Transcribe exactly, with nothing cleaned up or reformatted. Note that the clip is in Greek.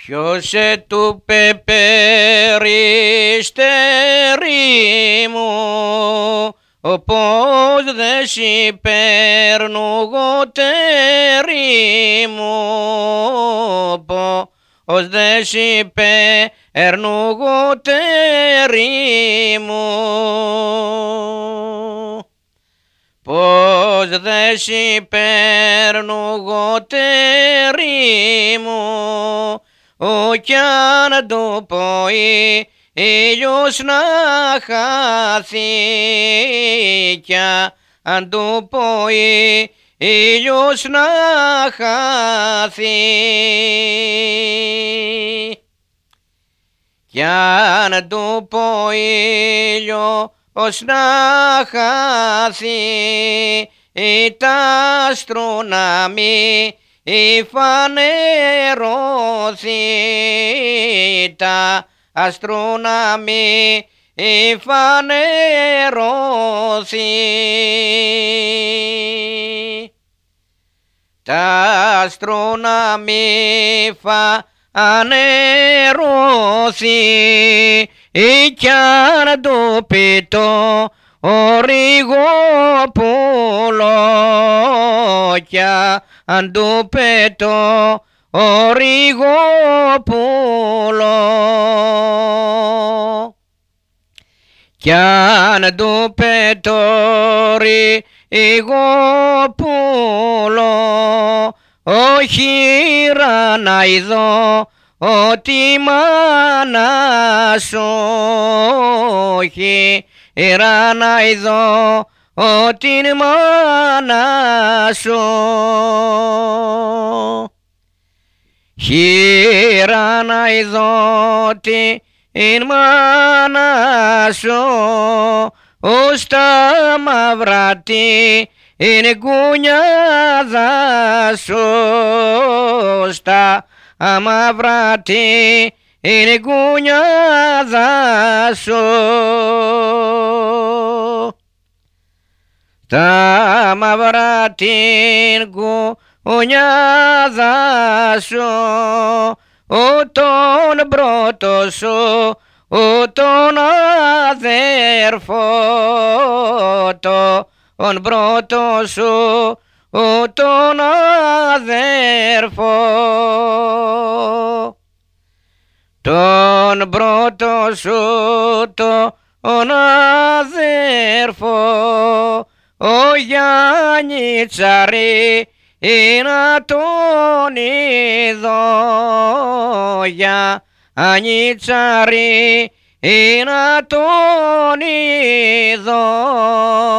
Ποιος του πεπεριστέρι μου, όπως δε σι περνουγωτέρι μου, όπως δε σι περνουγωτέρι μου, πως δε σι περνουγωτέρι μου, ο κι αν το ποεί ήλιος να χαθεί, κι αν το ποεί ήλιος να χαθεί, κι αν το ποεί ήλιος να χαθεί, τα άστρονα μη η φανερώθη, τα άστρονα μη η φανερώθη, τα άστρονα μη φανερώθη, κι αν το πιτώ οριγόπουλο, κι αν του πετώ οριγόπουλο, κι αν του πετώ οριγόπουλο, όχι να ειδώ ότι μάνα σου, όχι να ειδώ ότι μάνα σου, χείρα να ειδώ ότι μάνα σου, ως τα μαύρα είναι κουνιάδα σου, ως τα μαύρα είναι κουνιάδα σου, τα μαύρα την κουνιάδα σου, ο τον πρώτο σου, ο τον αδέρφο, τον πρώτο σου, ο τον αδέρφο, τον πρώτο σου, τον αδέρφο, ο Γιάννη Τσαρί είναι τον είδω, Γιάννη Τσαρί είναι τον είδω.